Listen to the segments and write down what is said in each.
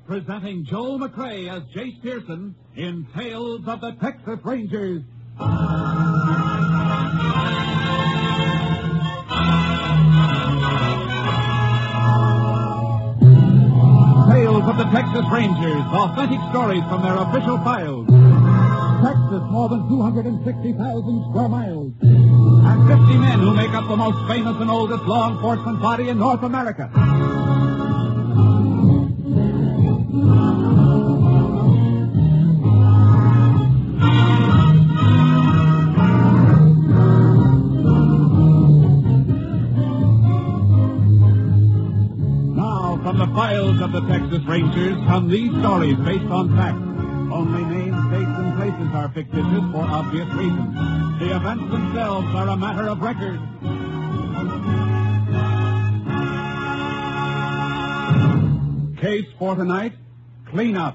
presenting Joel McCrea as Jace Pearson in Tales of the Texas Rangers. Tales of the Texas Rangers, authentic stories from their official files. Texas, more than 260,000 square miles. And 50 men who make up the most famous and oldest law enforcement body in North America. Now, from the files of the Texas Rangers come these stories based on facts. Only names, dates, and places are fictitious for obvious reasons. The events themselves are a matter of record. Case for tonight, clean up.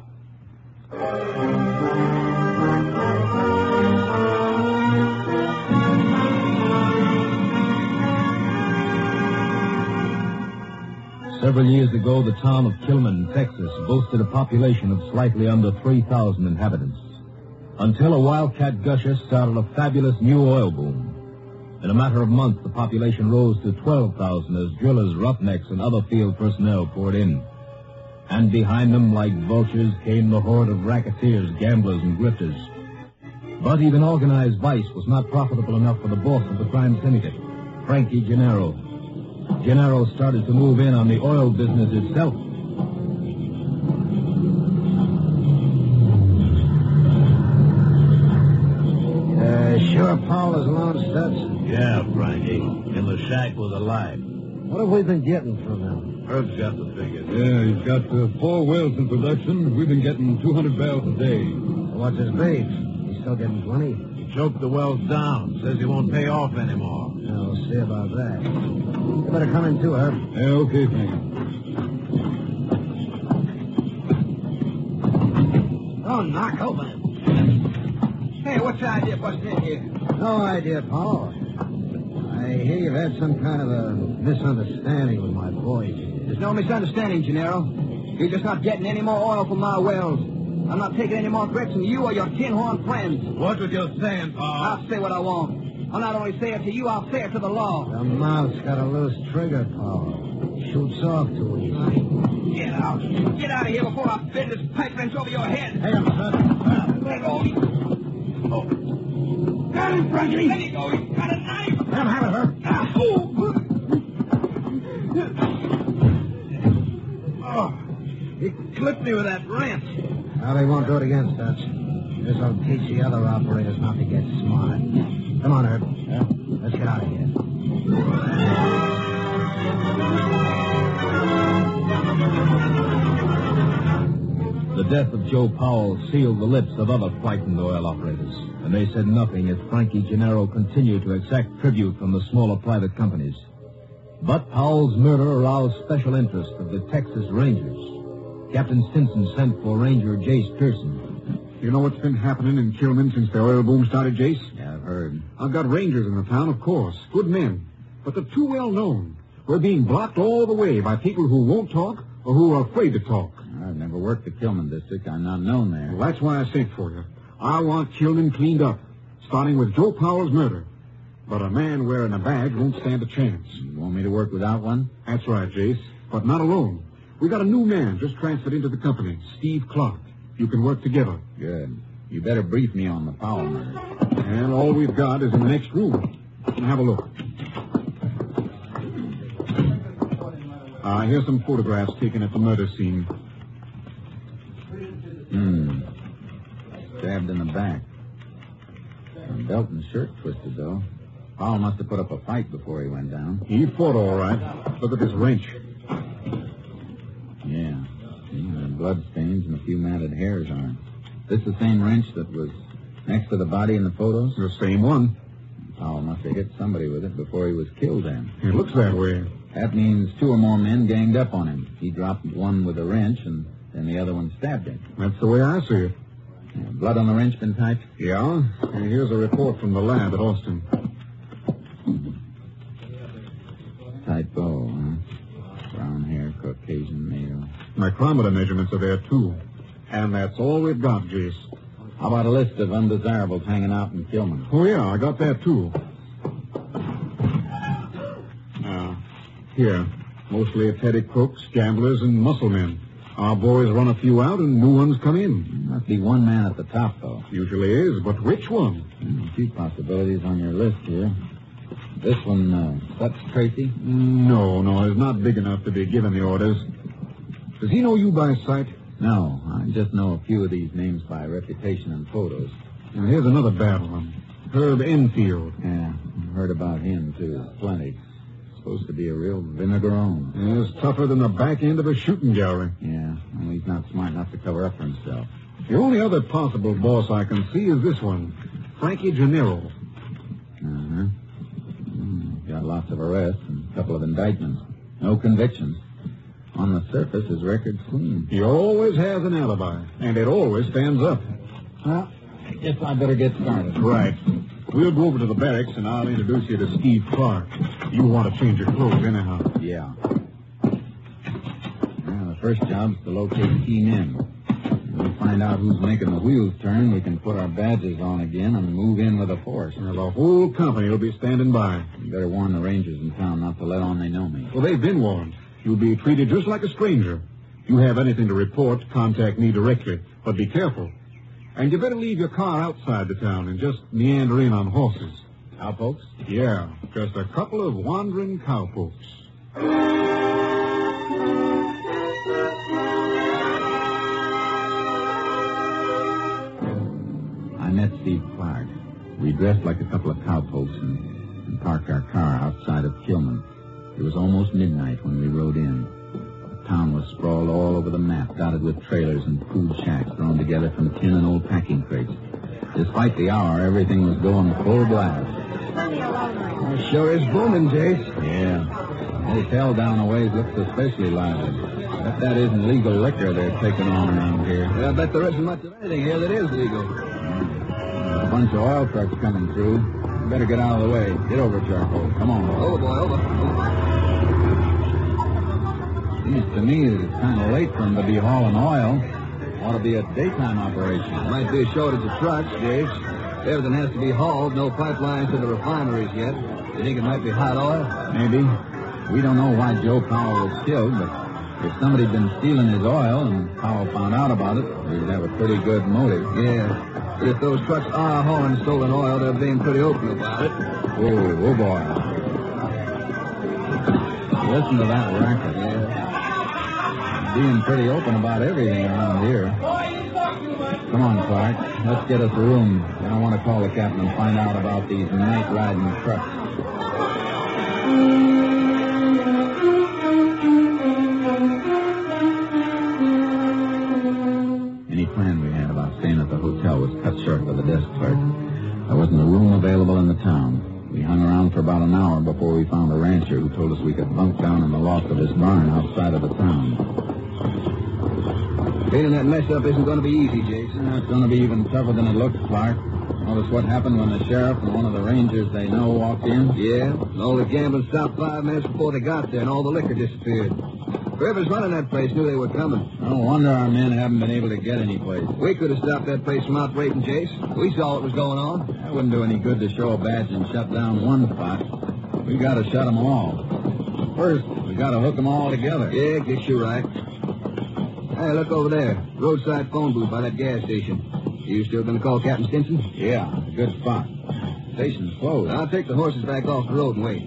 Several years ago, the town of Kilman, Texas, boasted a population of slightly under 3,000 inhabitants. Until a wildcat gusher started a fabulous new oil boom. In a matter of months, the population rose to 12,000 as drillers, roughnecks, and other field personnel poured in. And behind them, like vultures, came the horde of racketeers, gamblers, and grifters. But even organized vice was not profitable enough for the boss of the crime syndicate, Frankie Gennaro. Gennaro started to move in on the oil business itself. Sure Paul is alone, Stubbs? Yeah, Frankie. In the shack with a light. What have we been getting from him? Herb's got the figures. Yeah, he's got 4 wells in production. We've been getting 200 barrels a day. What's his beef? He's still getting plenty? He choked the wells down. Says he won't pay off anymore. Yeah, we'll see about that. You better come in too, Herb. Yeah, okay, Frank. Don't knock open. Hey, what's the idea busting in here? No idea, Paul. I hear you've had some kind of a misunderstanding with my boys. There's no misunderstanding, Gennaro. You're just not getting any more oil from my wells. I'm not taking any more grits from you or your tin horn friends. What's what you're saying, Paul? I'll say what I want. I'll not only say it to you, I'll say it to the law. The mouth's got a loose trigger, Paul. Shoots off too easy. Get out. Get out of here before I bend this pipe wrench over your head. Hey, I'm son. Let go. Oh. Got him, Frankie. There you go. He's got a knife. Let him have it, Herb. Oh, he clipped me with that wrench. Now, they won't do it again, Stubbs. This'll teach the other operators not to get smart. Come on, Herb. Yeah? Let's get out of here. The death of Joe Powell sealed the lips of other frightened oil operators, and they said nothing as Frankie Gennaro continued to exact tribute from the smaller private companies. But Powell's murder aroused special interest of the Texas Rangers. Captain Stinson sent for Ranger Jace Pearson. You know what's been happening in Kilman since the oil boom started, Jace? Yeah, I've heard. I've got rangers in the town, of course. Good men. But they're too well known. We're being blocked all the way by people who won't talk or who are afraid to talk. I've never worked the Kilman district. I'm not known there. Well, that's why I sent for you. I want Kilman cleaned up, starting with Joe Powell's murder. But a man wearing a badge won't stand a chance. You want me to work without one? That's right, Jace. But not alone. We got a new man just transferred into the company, Steve Clark. You can work together. Good. You better brief me on the Powell murder. And all we've got is in the next room. Have a look. Here's some photographs taken at the murder scene. Stabbed in the back. Belt and shirt twisted, though. Powell must have put up a fight before he went down. He fought all right. Look at this wrench. Yeah. Blood stains and a few matted hairs on it. This the same wrench that was next to the body in the photos? The same one. Powell must have hit somebody with it before he was killed then. It looks that way. That means 2 or more men ganged up on him. He dropped one with a wrench, and then the other one stabbed him. That's the way I see it. Blood on the wrench been typed? Yeah. And here's a report from the lab at Austin. Typo, huh? Brown hair, Caucasian male. Micrometer measurements are there, too. And that's all we've got, Jace. How about a list of undesirables hanging out in Kilman? Oh, yeah, I got that, too. Here. Mostly petty crooks, gamblers, and muscle men. Our boys run a few out and new ones come in. Must be one man at the top, though. Usually is, but which one? A few possibilities on your list here. This one, that's Tracy? No, he's not big enough to be given the orders. Does he know you by sight? No, I just know a few of these names by reputation and photos. Now, here's another bad one. Herb Enfield. Yeah, heard about him, too. Plenty. Supposed to be a real vinegarone. He's tougher than the back end of a shooting gallery. Yeah, well, he's not smart enough to cover up for himself. The only other possible boss I can see is this one, Frankie Gennaro. Uh-huh. Got lots of arrests and a couple of indictments. No convictions. On the surface, his record's clean. He always has an alibi, and it always stands up. Well, I guess I better get started. Right. We'll go over to the barracks, and I'll introduce you to Steve Clark. You want to change your clothes anyhow. Yeah. Well, the first job's to locate key men. When we find out who's making the wheels turn, we can put our badges on again and move in with a force. Well, the whole company will be standing by. You better warn the rangers in town not to let on they know me. Well, they've been warned. You'll be treated just like a stranger. If you have anything to report, contact me directly. But be careful. And you better leave your car outside the town and just meander in on horses. Cowpokes? Yeah, just a couple of wandering cowpokes. I met Steve Clark. We dressed like a couple of cowpokes and parked our car outside of Kilman. It was almost midnight when we rode in. The town was sprawled all over the map, dotted with trailers and food shacks thrown together from tin and old packing crates. Despite the hour, everything was going full blast. It sure is booming, Jace. Yeah. The hotel down a ways looks especially lively. Bet that isn't legal liquor they're taking on around here. Yeah, I bet there isn't much of anything here that is legal. There's a bunch of oil trucks coming through. You better get out of the way. Get over, Charcoal. Come on. Over, boy, over. Seems to me that it's kind of late for them to be hauling oil. Ought to be a daytime operation. Might be a shortage of trucks, Jace. Everything has to be hauled. No pipelines to the refineries yet. You think it might be hot oil? Maybe. We don't know why Joe Powell was killed, but if somebody'd been stealing his oil and Powell found out about it, we'd have a pretty good motive. Yeah. But if those trucks are hauling stolen oil, they're being pretty open about it. Oh, boy. Listen to that racket. Yeah. Being pretty open about everything around here. Come on, Clark. Let's get us a room. Then I want to call the captain and find out about these night-riding trucks. Any plan we had about staying at the hotel was cut short by the desk clerk. There wasn't a room available in the town. We hung around for about an hour before we found a rancher who told us we could bunk down in the loft of his barn outside of the town. Cleaning that mess up isn't going to be easy, Jason. It's going to be even tougher than it looks, Clark. Notice what happened when the sheriff and one of the rangers they know walked in? Yeah, and all the gambling stopped 5 minutes before they got there, and all the liquor disappeared. Whoever's running that place knew they were coming. No wonder our men haven't been able to get any place. We could have stopped that place from operating, Jace. We saw what was going on. That wouldn't do any good to show a badge and shut down one spot. We got to shut them all. First, we got to hook them all together. Yeah, guess you're right. Hey, look over there. Roadside phone booth by that gas station. You still going to call Captain Stinson? Yeah, good spot. Station's closed. I'll take the horses back off the road and wait.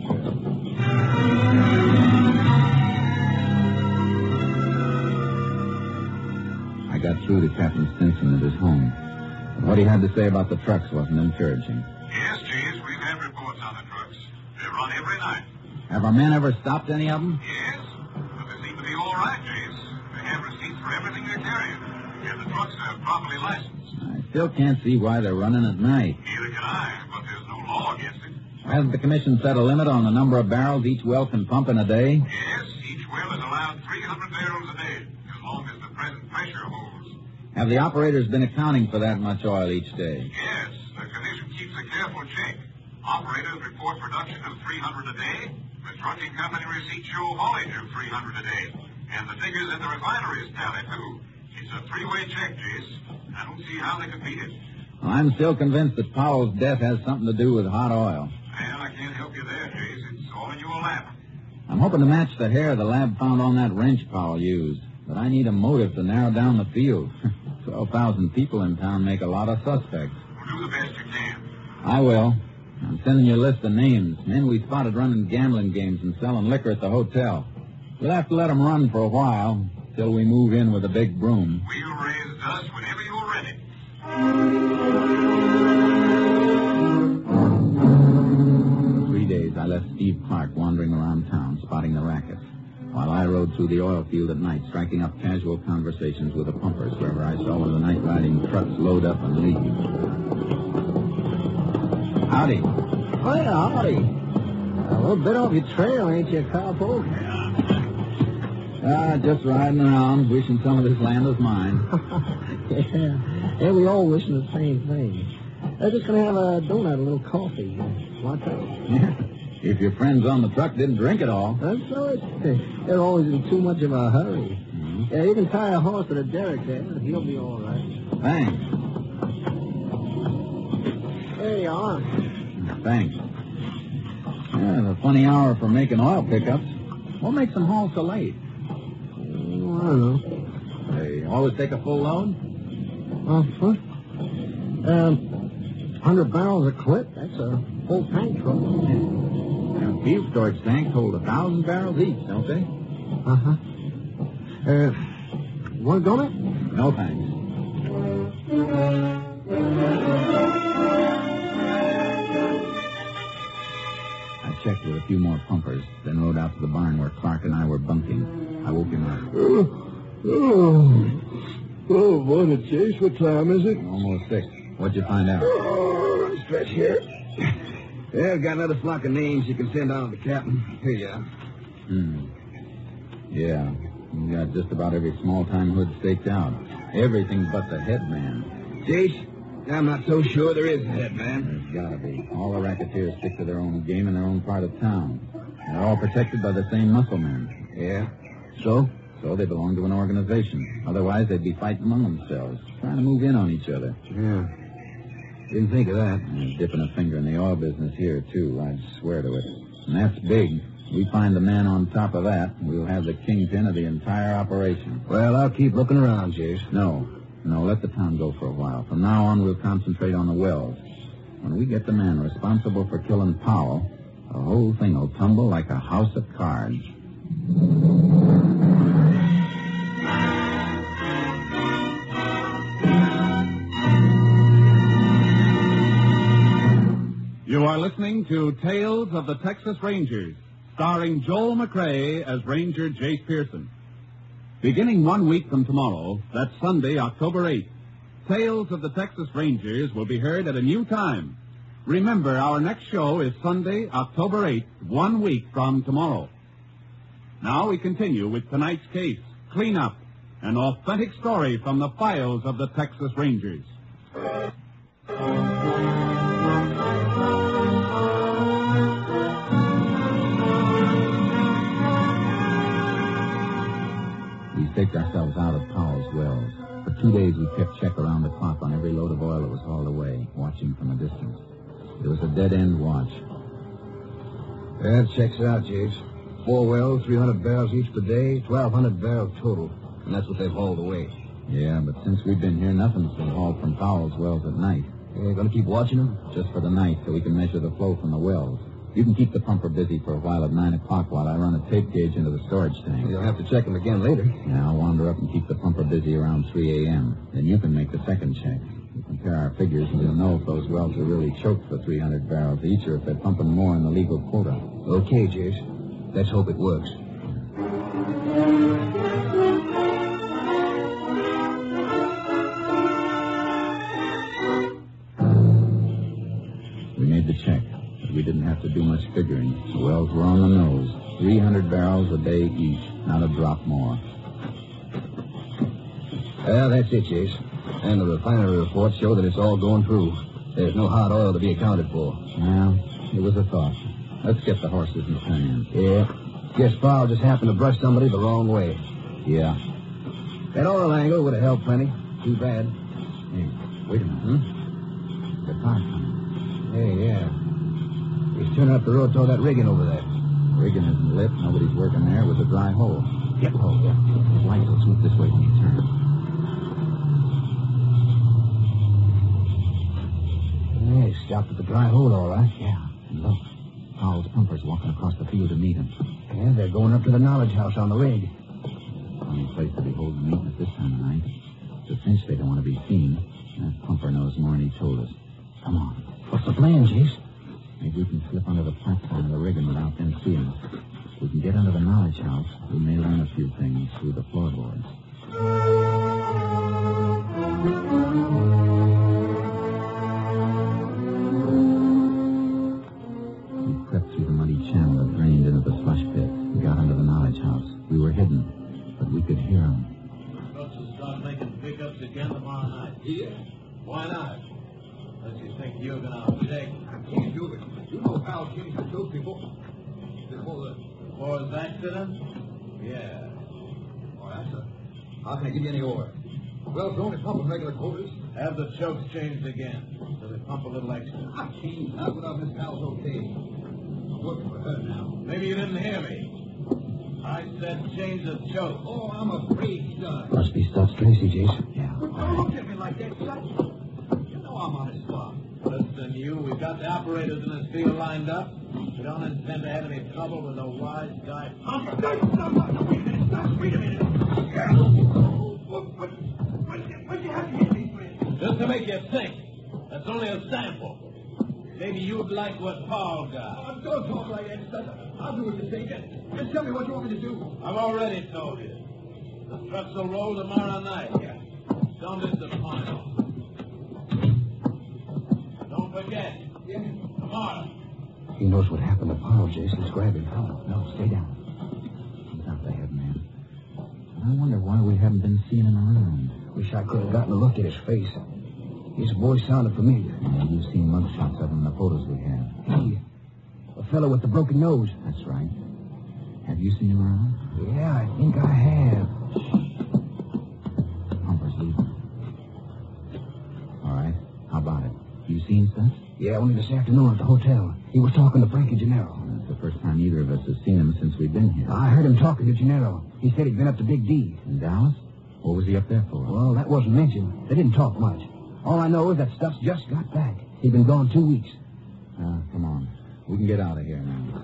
I got through to Captain Stinson at his home. What he had to say about the trucks wasn't encouraging. Yes, Jace, we've had reports on the trucks. They run every night. Have our men ever stopped any of them? Yes, but they seem to be all right, Jace. They have receipts for everything they're carrying. And the trucks are properly licensed. I still can't see why they're running at night. Neither can I, but there's no law against it. Hasn't the commission set a limit on the number of barrels each well can pump in a day? Yes, each well is allowed 300 barrels a day, as long as the present pressure holds. Have the operators been accounting for that much oil each day? Yes, the commission keeps a careful check. Operators report production of 300 a day. The trucking company receipts show haulage of 300 a day. And the figures at the refineries tally, too. It's a three-way check, Jace. I don't see how they could beat it. Well, I'm still convinced that Powell's death has something to do with hot oil. Well, I can't help you there, Jace. It's all in your lap. I'm hoping to match the hair the lab found on that wrench Powell used. But I need a motive to narrow down the field. 12,000 people in town make a lot of suspects. Well, do the best you can. I will. I'm sending you a list of names. Men we spotted running gambling games and selling liquor at the hotel. We'll have to let them run for a while, till we move in with a big broom. We'll raise dust whenever you're ready. 3 days I left Steve Clark wandering around town, spotting the racket, while I rode through the oil field at night, striking up casual conversations with the pumpers wherever I saw one of the night-riding trucks load up and leave. Howdy. Well, howdy. A little bit off your trail, ain't you, cowpoke? Just riding around, wishing some of this land was mine. Yeah, we all wishing the same thing. They're just going to have a donut, a little coffee. Want that? Yeah. If your friends on the truck didn't drink it all. That's so they're always in too much of a hurry. Mm-hmm. Yeah, you can tie a horse to the derrick there. He'll be all right. Thanks. There you are. Thanks. Yeah, it's a funny hour for making oil pickups. What makes them haul so late? I don't know. They always take a full load? What? 100 barrels a clip. That's a full tank truck. And field storage tanks hold 1,000 barrels each, don't they? Uh-huh. Want a donut? No, thanks. I checked with a few more pumpers, then rode out to the barn where Clark and I were bunking. I woke him up. Oh, morning, Chase. What time is it? Almost 6. What'd you find out? Oh, stretch here. Yeah, I've got another flock of names you can send on to the captain. Here you are. Yeah, we got just about every small-time hood staked out. Everything but the head man. Jace, I'm not so sure there is a head man. There's gotta be. All the racketeers stick to their own game in their own part of town. They're all protected by the same muscle men. Yeah? So? So they belong to an organization. Otherwise, they'd be fighting among themselves, trying to move in on each other. Yeah. Didn't think of that. And dipping a finger in the oil business here, too. I'd swear to it. And that's big. We find the man on top of that, we'll have the kingpin of the entire operation. Well, I'll keep looking around, Jace. No, let the town go for a while. From now on, we'll concentrate on the wells. When we get the man responsible for killing Powell, the whole thing will tumble like a house of cards. You are listening to Tales of the Texas Rangers, starring Joel McRae as Ranger Jace Pearson. Beginning 1 week from tomorrow, that's Sunday, October 8th, Tales of the Texas Rangers will be heard at a new time. Remember, our next show is Sunday, October 8th, 1 week from tomorrow. Now we continue with tonight's case, Cleanup, an authentic story from the files of the Texas Rangers. We staked ourselves out of Powell's wells. For 2 days, we kept check around the clock on every load of oil that was hauled away, watching from a distance. It was a dead-end watch. That checks it out, Jace. 4 wells, 300 barrels each per day, 1,200 barrels total. And that's what they've hauled away. Yeah, but since we've been here, nothing's been hauled from Powell's wells at night. You going to keep watching them? Just for the night, so we can measure the flow from the wells. You can keep the pumper busy for a while at 9 o'clock while I run a tape gauge into the storage tank. You'll have to check them again later. Yeah, I'll wander up and keep the pumper busy around 3 a.m. Then you can make the second check. We'll compare our figures and we'll know if those wells are really choked for 300 barrels each or if they're pumping more in the legal quota. Okay, Jace. Let's hope it works. We made the check, but we didn't have to do much figuring. The wells were on the nose. 300 barrels a day each, not a drop more. Well, that's it, Jace. And the refinery reports show that it's all going through. There's no hot oil to be accounted for. Well, it was a thought. Let's get the horses and turn in. Yeah. Guess Powell just happened to brush somebody the wrong way. Yeah. That oil angle would have helped plenty. Too bad. Hey, wait a minute. The car coming. Hey, yeah. He's turning up the road toward that rigging over there. Rigging isn't lit. Nobody's working there. It was a dry hole. Yep. Oh, yeah. His lights will swoop this way when he turns. Hey, stopped at the dry hole, all right. Yeah. And look, Powell's pumpers walking across the field to meet him. Yeah, they're going up to the knowledge house on the rig. Funny place to be holding a meeting at this time of night. It's a cinch they don't want to be seen. That pumper knows more than he told us. Come on. What's the plan, Jace? Maybe we can slip under the platform of the rigging without them seeing us. If we can get under the knowledge house, we may learn a few things through the floorboards. We crept through the muddy channel that drained into the slush pit. We got under the knowledge house. We were hidden, but we could hear them. Trucks will start making pickups again tomorrow night. Yeah? Why not? Unless you think you're going to object. I can't do it. You know Hal King could kill people. For his accident? Yeah. Oh, that's it. How can I give you any order? Well, it's only pumping regular quarters. Have the chokes changed again, so they pump a little extra. I can't. Not without Miss Hal's okay. I'm working for her now. Maybe you didn't hear me. I said change the choke. Oh, I'm afraid he does. Must be Stutz Tracy, Jace. Yeah. Don't look at me like that, son. You know I'm on his spot. Listen, you, we've got the operators in this field lined up. We don't intend to have any trouble with a wise guy. Wait a minute. What'd you have to get these men? Just to make you think. That's only a sample. Maybe you'd like what Paul got. Don't talk like that, son. I'll do what you say. Just tell me what you want me to do. I've already told you. The trucks will roll tomorrow night. Don't disappoint them. Don't forget. Tomorrow. He knows what happened to Powell, Jace. Let's grab him. No, stay down. He's out ahead, man. I wonder why we haven't been seeing him around. Wish I could have gotten a look at his face. His voice sounded familiar. Yeah, you've seen mugshots of him in the photos we have. Hey, the fellow with the broken nose. That's right. Have you seen him around? Yeah, I think I have. Pumper's leaving. All right. How about it? You seen Stutz? Yeah, only this afternoon at the hotel. He was talking to Frankie Gennaro. That's the first time either of us has seen him since we've been here. I heard him talking to Gennaro. He said he'd been up to Big D. In Dallas? What was he up there for? Well, that wasn't mentioned. They didn't talk much. All I know is that Stutz just got back. He'd been gone 2 weeks. Come on. We can get out of here now.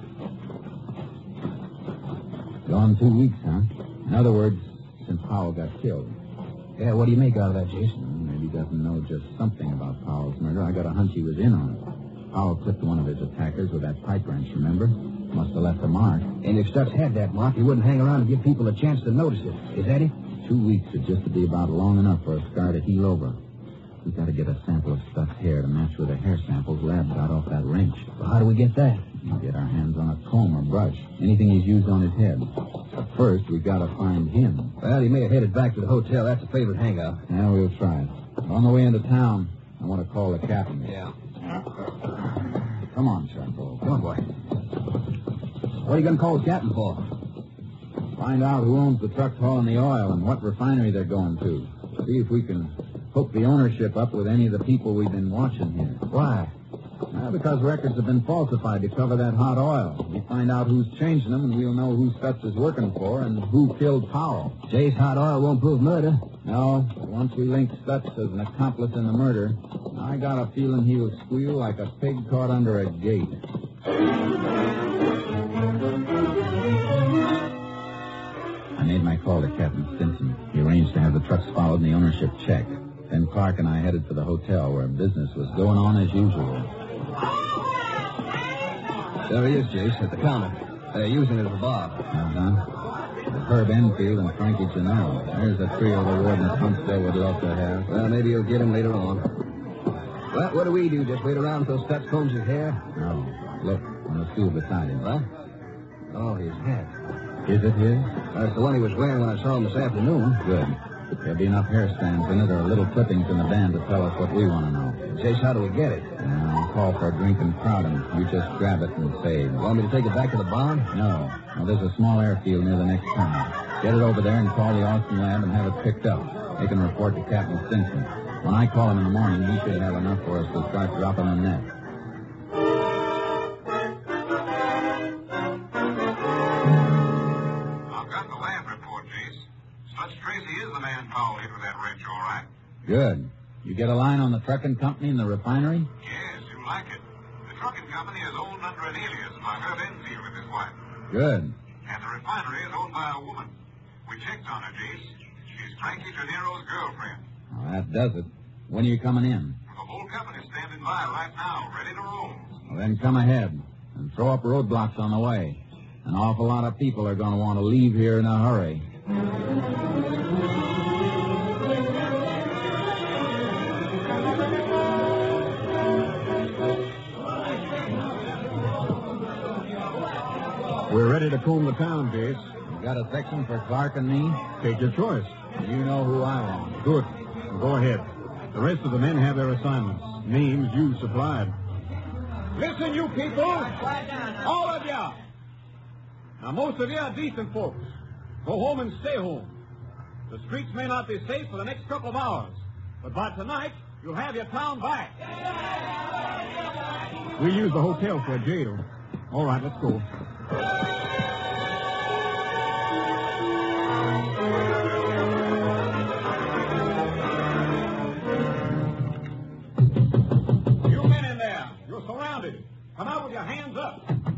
Gone 2 weeks, huh? In other words, since Powell got killed. Yeah, what do you make out of that, Jason? Maybe he doesn't know just something about Powell's murder. I got a hunch he was in on it. Powell clipped one of his attackers with that pipe wrench, remember? Must have left a mark. And if Stutz had that mark, he wouldn't hang around and give people a chance to notice it. Is that it? 2 weeks would just to be about long enough for a scar to heal over. We've got to get a sample of Stutz's hair to match with the hair samples Lab got off that wrench. Well, how do we get that? We'll get our hands on a comb or brush. Anything he's used on his head. But first, we've got to find him. Well, he may have headed back to the hotel. That's a favorite hangout. Yeah, we'll try it. On the way into town, I want to call the captain. Yeah. Come on, Charcoal. Come on, boy. What are you going to call the captain for? Find out who owns the trucks hauling the oil and what refinery they're going to. See if we can hook the ownership up with any of the people we've been watching here. Why? Well, because records have been falsified to cover that hot oil. We find out who's changing them, and we'll know who Stutz is working for and who killed Powell. Jay's hot oil won't prove murder. No, but once we link Stutz as an accomplice in the murder, I got a feeling he'll squeal like a pig caught under a gate. I made my call to Captain Stinson. He arranged to have the trucks followed and the ownership checked. Then Clark and I headed for the hotel where business was going on as usual. There he is, Jace, at the counter. They're using it as a bar. Herb Enfield and Frankie Gennaro. There's a trio the warden at Huntsville would love to have. Well, maybe you'll get him later on. Well, what do we do? Just wait around until Stutz combs his hair? No. Look, on the stool beside him. What? Oh, his hat. Is it his? That's the one he was wearing when I saw him this afternoon. Good. There'll be enough hair strands in it or little clippings in the band to tell us what we want to know. Jace, how do we get it? I'll call for a drink and crowd him. You just grab it and say... Want me to take it back to the barn? No. There's a small airfield near the next town. Get it over there and call the Austin lab and have it picked up. They can report to Captain Stinson. When I call him in the morning, he should have enough for us to start dropping a net. I've got the lab report, Jace. Such Tracy is the man Powell hit with that wrench, all right. Good. You get a line on the trucking company and the refinery? Yes, you like it. The trucking company is owned under an alias by Herb Enfield and his wife. Good. And the refinery is owned by a woman. We checked on her, Jace. She's Frankie Gennaro's girlfriend. Well, that does it. When are you coming in? The whole company's standing by right now, ready to roll. Well, then come ahead and throw up roadblocks on the way. An awful lot of people are going to want to leave here in a hurry. We're ready to comb the town, Jace. You got a section for Clark and me? Take your choice. You know who I want. Good. Go ahead. The rest of the men have their assignments. Names you supplied. Listen, you people. All of you. Now, most of you are decent folks. Go home and stay home. The streets may not be safe for the next couple of hours, but by tonight, you'll have your town back. We use the hotel for a jail. All right, let's go. You men in there, you're surrounded. Come out with your hands up.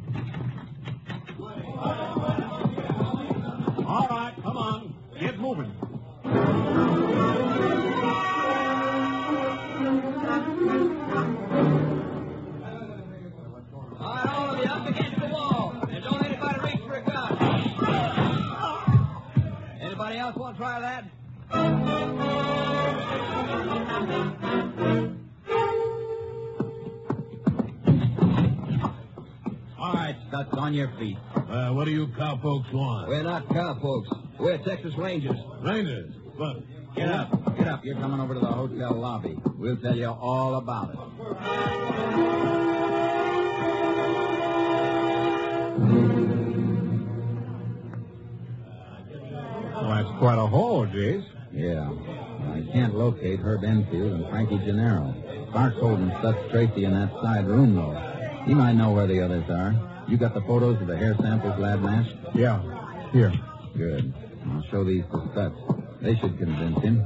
All right, come on. Get moving. All right, all of you up against the wall. And don't anybody reach for a gun. Anybody else want to try that? All right, Stutz, on your feet. What do you cowpokes want? We're not cowpokes. We're Texas Rangers. Rangers. But Get up. Get up. You're coming over to the hotel lobby. We'll tell you all about it. Well, that's quite a haul, Jace. Yeah. I can't locate Herb Enfield and Frankie Gennaro. Clark's holding Stutz Tracy in that side room, though. He might know where the others are. You got the photos of the hair samples lab matched? Yeah. Here. Good. I'll show these to Stutz. They should convince him.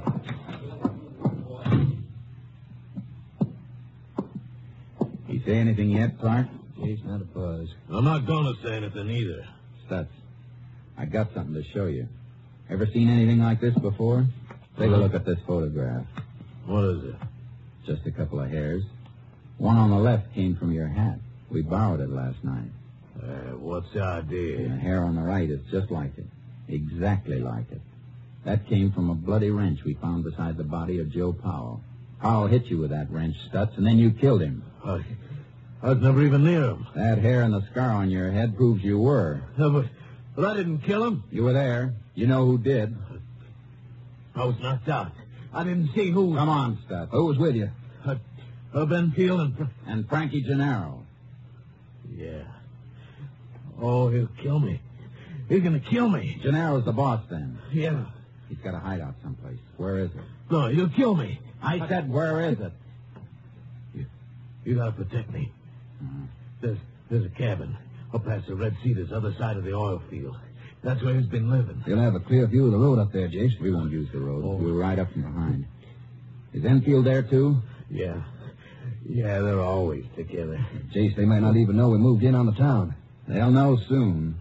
You say anything yet, Clark? He's not a buzz. I'm not going to say anything either. Stutz, I got something to show you. Ever seen anything like this before? Take a look at this photograph. What is it? Just a couple of hairs. One on the left came from your hat. We borrowed it last night. What's the idea? And the hair on the right is just like it. Exactly like it. That came from a bloody wrench we found beside the body of Joe Powell. Powell hit you with that wrench, Stutz, and then you killed him. I was never even near him. That hair and the scar on your head proves you were. No, but I didn't kill him. You were there. You know who did. I was knocked out. I didn't see who. Come on, Stutz. Who was with you? Enfield And Frankie Gennaro. Yeah. Oh, he'll kill me. He's going to kill me. Gennaro's the boss, then. Yeah. He's got a hideout someplace. Where is it? No, he'll kill me. I said, where is it? You got to protect me. There's a cabin up past the Red Cedars, other side of the oil field. That's where he's been living. You'll have a clear view of the road up there, Jace. We won't use the road. Oh. We'll ride up from behind. Is Enfield there, too? Yeah. Yeah, they're always together. Jace, they might not even know we moved in on the town. They'll know soon.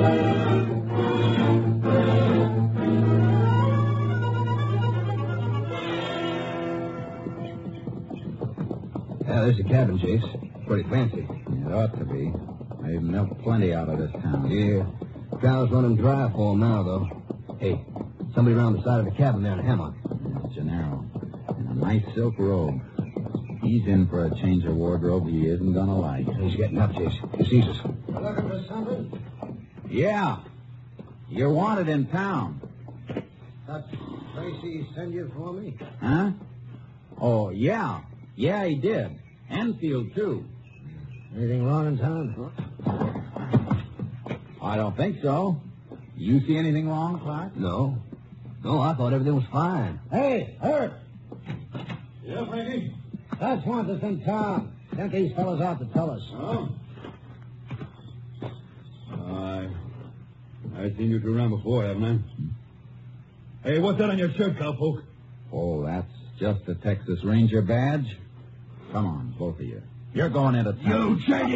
Yeah, there's the cabin, Jace. Pretty fancy. It ought to be. They've milked plenty out of this town. Yeah. Cows running dry for 'em now, though. Hey, somebody around the side of the cabin there in a hammock. It's Gennaro. In a nice silk robe. He's in for a change of wardrobe he isn't gonna like. He's getting up, Jace. He sees us. Looking for something? Yeah. You're wanted in town. That Tracy send you for me? Huh? Oh, yeah. Yeah, he did. Enfield, too. Anything wrong in town? I don't think so. You see anything wrong, Clark? No. No, I thought everything was fine. Hey, Herb! Yeah, Frankie? Dutch wants us in town. Sent these fellas out to tell us. Oh? I've seen you two around before, haven't I? Hey, what's that on your shirt, cowpoke? Oh, that's just a Texas Ranger badge? Come on, both of you. You're going into town. You, Shaggy!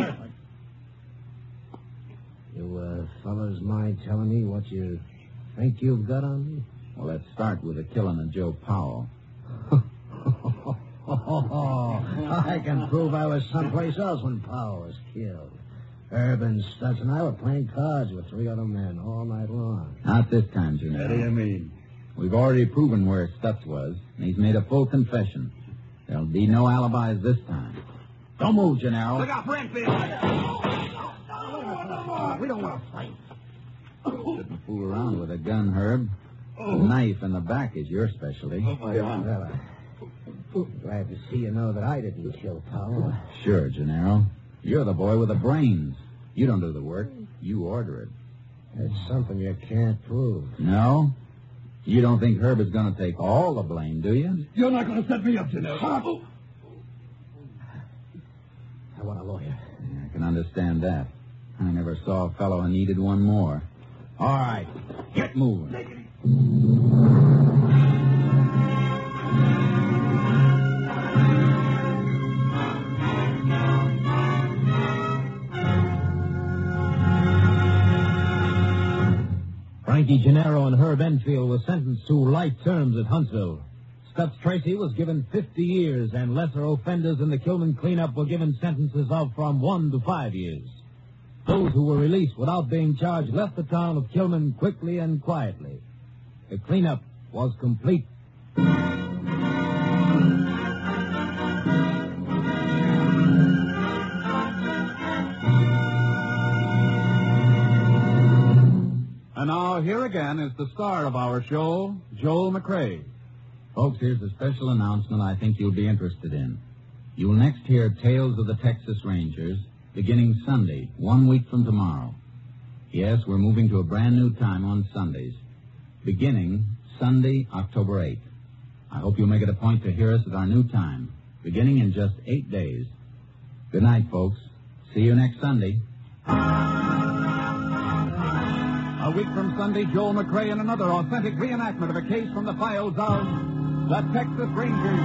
You, fellas mind telling me what you think you've got on me? Well, let's start with the killing of Joe Powell. I can prove I was someplace else when Powell was killed. Herb and Stutz and I were playing cards with 3 other men all night long. Not this time, Junior. What do you mean? We've already proven where Stutz was, and he's made a full confession. There'll be no alibis this time. Don't move, Gennaro. Look out for Enfield! We don't want to fight. Shouldn't fool around with a gun, Herb. A knife in the back is your specialty. Well, I'm glad to see you know that I didn't kill Powell. Sure, Gennaro. You're the boy with the brains. You don't do the work. You order it. It's something you can't prove. No? You don't think Herb is going to take all the blame, do you? You're not going to set me up, Gennaro. I want a lawyer. Yeah, I can understand that. I never saw a fellow who needed one more. All right, get moving. Frankie Gennaro and Herb Enfield were sentenced to life terms at Huntsville. Stutz Tracy was given 50 years, and lesser offenders in the Kilman cleanup were given sentences of from 1 to 5 years. Those who were released without being charged left the town of Kilman quickly and quietly. The cleanup was complete. And now, here again is the star of our show, Joel McCrea. Folks, here's a special announcement I think you'll be interested in. You'll next hear Tales of the Texas Rangers beginning Sunday, 1 week from tomorrow. Yes, we're moving to a brand new time on Sundays, beginning Sunday, October 8th. I hope you'll make it a point to hear us at our new time, beginning in just 8 days. Good night, folks. See you next Sunday. A week from Sunday, Joel McCrea in another authentic reenactment of a case from the files of the Texas Rangers.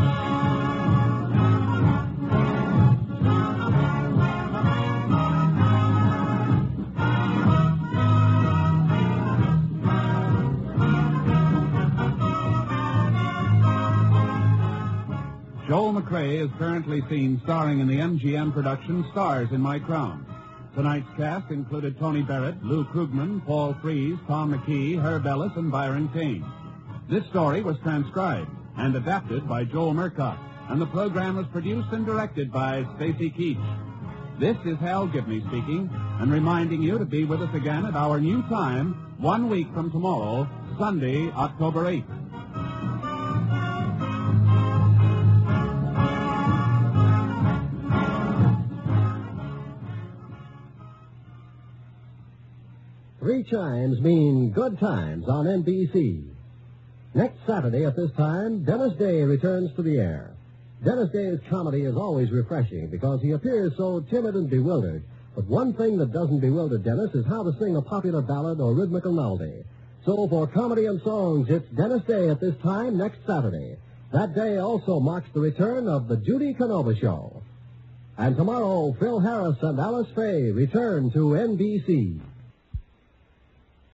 Joel McCrea is currently seen starring in the MGM production Stars in My Crown. Tonight's cast included Tony Barrett, Lou Krugman, Paul Frees, Tom McKee, Herb Ellis, and Byron Kane. This story was transcribed and adapted by Joel Murcott, and the program was produced and directed by Stacy Keach. This is Hal Gibney speaking, and reminding you to be with us again at our new time, 1 week from tomorrow, Sunday, October 8th. Three chimes mean good times on NBC. Next Saturday at this time, Dennis Day returns to the air. Dennis Day's comedy is always refreshing because he appears so timid and bewildered. But one thing that doesn't bewilder Dennis is how to sing a popular ballad or rhythmical melody. So for comedy and songs, it's Dennis Day at this time next Saturday. That day also marks the return of the Judy Canova Show. And tomorrow, Phil Harris and Alice Faye return to NBC.